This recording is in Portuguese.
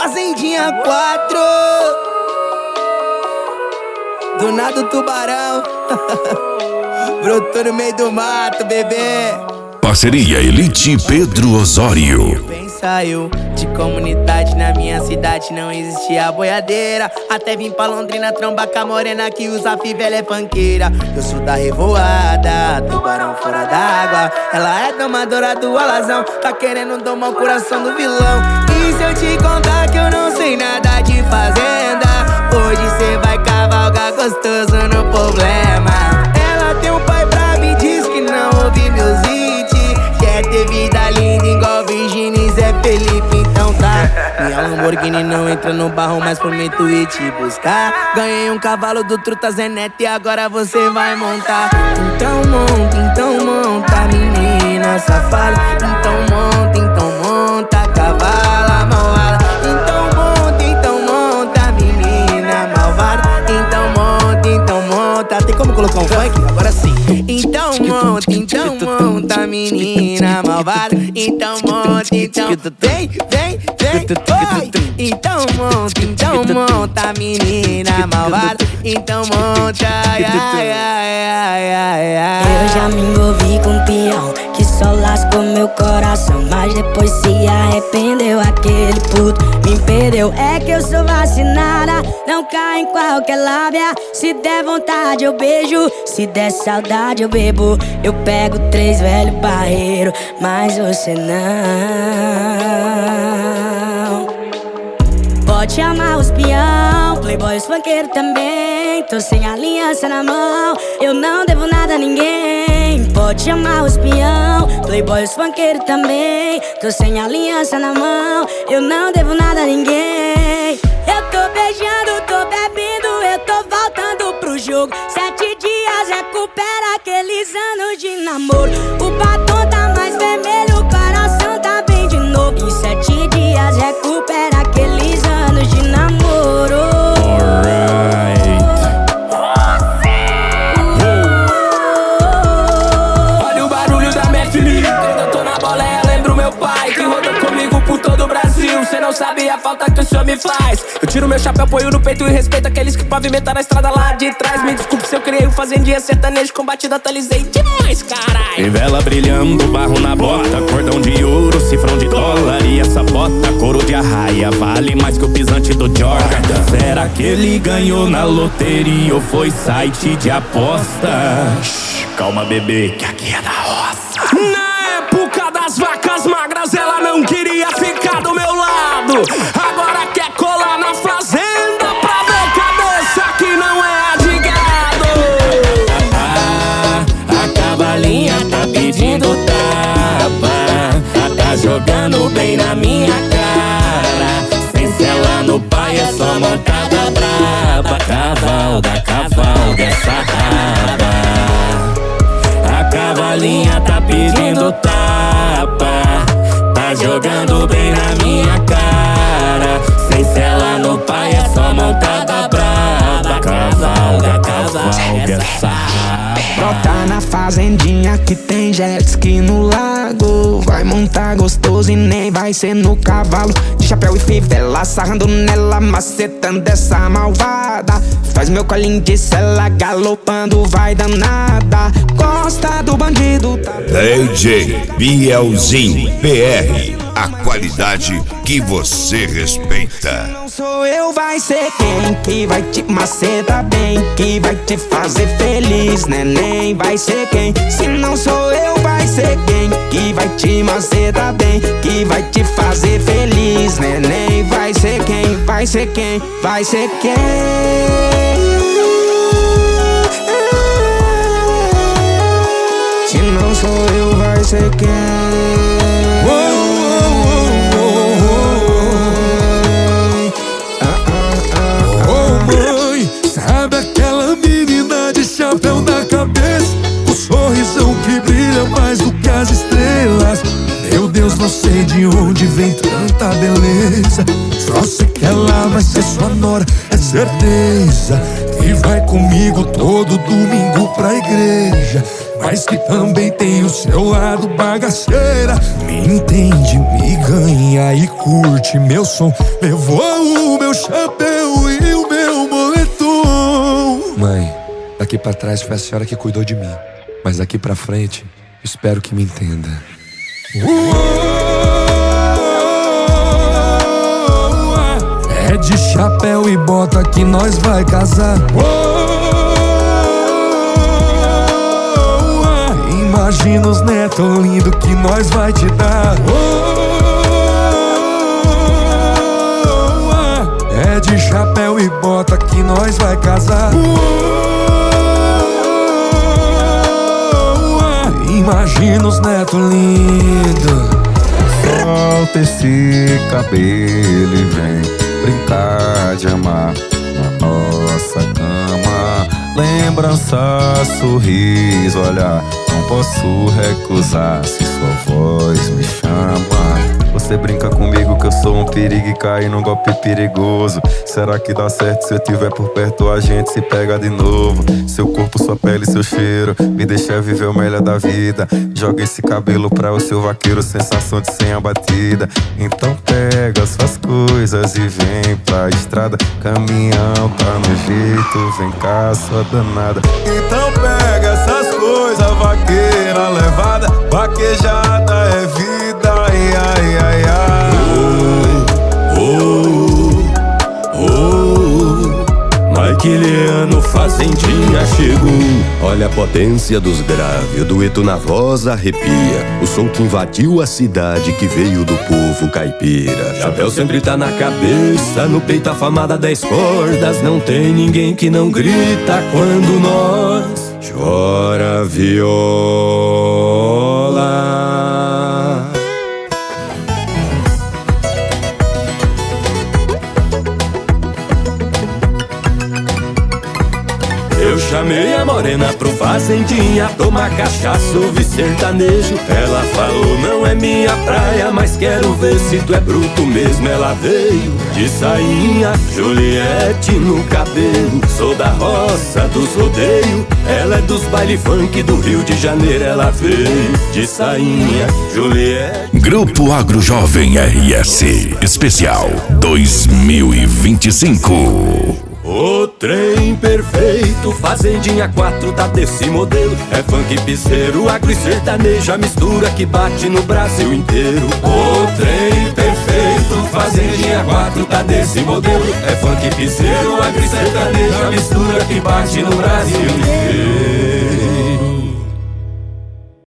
Fazendinha 4. Do nada o tubarão brotou no meio do mato, bebê. Parceria Elite Pedro Osório. Saiu de comunidade, na minha cidade não existia boiadeira. Até vim pra Londrina trombar com a morena que usa fivela é funkeira. Eu sou da revoada, tubarão fora d'água. Ela é domadora do alazão, tá querendo domar o coração do vilão. E se eu te contar que eu não sei nada de fazenda, hoje cê vai cavalgar gostoso no problema. Ela tem um pai brabo e diz que não ouve meus hits. Quer ter vida linda igual Virgínia e Zé Felipe, então tá. Minha Lamborghini não entra no barro, mas prometo ir te buscar. Ganhei um cavalo do Truta Zeneto e agora você vai montar. Então monta, menina safada. Então monta, cavala malvada. Então monta, menina malvada. Então monta. Tem como colocar um funk? Agora sim. Então monta, menina malvada. Então monta, vem, oi. Então monta, menina malvada. Então monta, Eu já me envolvi com um peão que só lascou meu coração, mas depois se arrependeu. Aquele puto me perdeu. É que eu sou vacinada, não cai em qualquer lábia. Se der vontade eu beijo, se der saudade eu bebo. Eu pego 3 velho barreiro, mas você não. Pode chamar os peão, playboy, os funkeiros também. Tô sem aliança na mão, eu não devo nada a ninguém. Pode chamar os peão, playboy, os funkeiros também. Tô sem aliança na mão, eu não devo nada a ninguém. Eu tô beijando, tô bebendo, eu tô voltando pro jogo. 7 dias recupera aqueles anos de namoro. O batom tá mais vermelho, o coração tá bem de novo. Em 7 dias recupera aqueles anos de namoro. Olha o barulho da minha filha, quando eu tô na boleia lembro meu pai que rodou comigo por todo o Brasil. Cê não sabe a falta que o senhor me faz. Eu tiro meu chapéu, ponho no peito e respeito aqueles que pavimentaram a estrada lá de trás. Me desculpe se eu criei um fazendinha sertanejo com batida, atualizei demais, carai. Em vela brilhando, barro na bota, cordão de ouro, cifrão de dólar. E essa bota, couro de arraia, vale mais que o pisante do Jordan. Será que ele ganhou na loteria ou foi site de aposta? Shhh, calma bebê, que aqui é da roça. Na época das vacas magras ela não queria ficar do meu lado. Agora quer colar na fazenda pra ver cabeça que não é a de gado. A cavalinha tá pedindo tapa, tá jogando bem na minha cara. Sem cela no pai é só montada braba. Cavalga essa raba. A cavalinha tá pedindo tapa, tá jogando bem na minha cara. Sem cela no pai é só montada braba. Cavalga essa raba. Brota na fazendinha que tem jet ski no lago. Vai montar gostoso e nem vai ser no cavalo. De chapéu e fivela, sarrando nela, macetando essa malvada. Faz meu colinho de cela, galopando vai danada. Gosta do bandido, tá? DJ Bielzinho PR, a qualidade que você respeita. Não sou eu, vai ser quem que vai te macetar bem, que vai te fazer feliz, neném. Vai ser quem? Se não sou eu, vai ser quem que vai te macetar bem, que vai te fazer feliz, neném. Vai ser quem? Vai ser quem? Vai ser quem? Se não sou eu, vai ser quem? Sabe aquela menina de chapéu na cabeça, o sorrisão que brilha mais do que as estrelas? Meu Deus, não sei de onde vem tanta beleza. Só sei que ela vai ser sua nora, é certeza. E vai comigo todo domingo pra igreja, mas que também tem o seu lado bagaceira. Me entende, me ganha e curte meu som. Levou o meu chapéu e o meu moletom. Mãe, daqui pra trás foi a senhora que cuidou de mim, mas daqui pra frente, espero que me entenda. É de chapéu e bota que nós vai casar. Imagina os netos lindos que nós vai te dar. É de chapéu e bota que nós vai casar. Imagina os netos lindos. Solta esse cabelo e vem brincar de amar na nossa cama. Lembrança, sorriso, olhar, não posso recusar se sua voz me chama. Você brinca comigo que eu sou um perigo e cai num golpe perigoso. Será que dá certo se eu tiver por perto? A gente se pega de novo. Seu corpo, sua pele, seu cheiro me deixa viver o melhor da vida. Joga esse cabelo pra o seu vaqueiro, sensação de sem abatida. Então pega suas coisas e vem pra estrada. Caminhão tá no jeito, vem cá sua danada. Então pega essas coisas, vaqueira levada. Vaquejada é vida, ai, ai, ai, ai. Maquiliano Fazendinha chegou. Olha a potência dos graves, o dueto na voz arrepia. O som que invadiu a cidade, que veio do povo caipira. Chapéu sempre tá na cabeça, no peito a famada 10 cordas. Não tem ninguém que não grita quando nós chora viola. Eu chamei a morena pro fazendinha tomar cachaça, ouvir sertanejo. Ela falou, não é minha praia, mas quero ver se tu é bruto mesmo. Ela veio de sainha, Juliette no cabelo. Sou da roça dos rodeios, ela é dos baile funk do Rio de Janeiro. Ela veio de sainha, Juliette. Grupo Agro Jovem RS Especial 2025. O trem perfeito, Fazendinha 4 tá desse modelo. É funk, piseiro, agro e sertanejo, a mistura que bate no Brasil inteiro. O trem perfeito, Fazendinha 4 tá desse modelo. É funk, piseiro, agro e sertanejo, a mistura que bate no Brasil inteiro.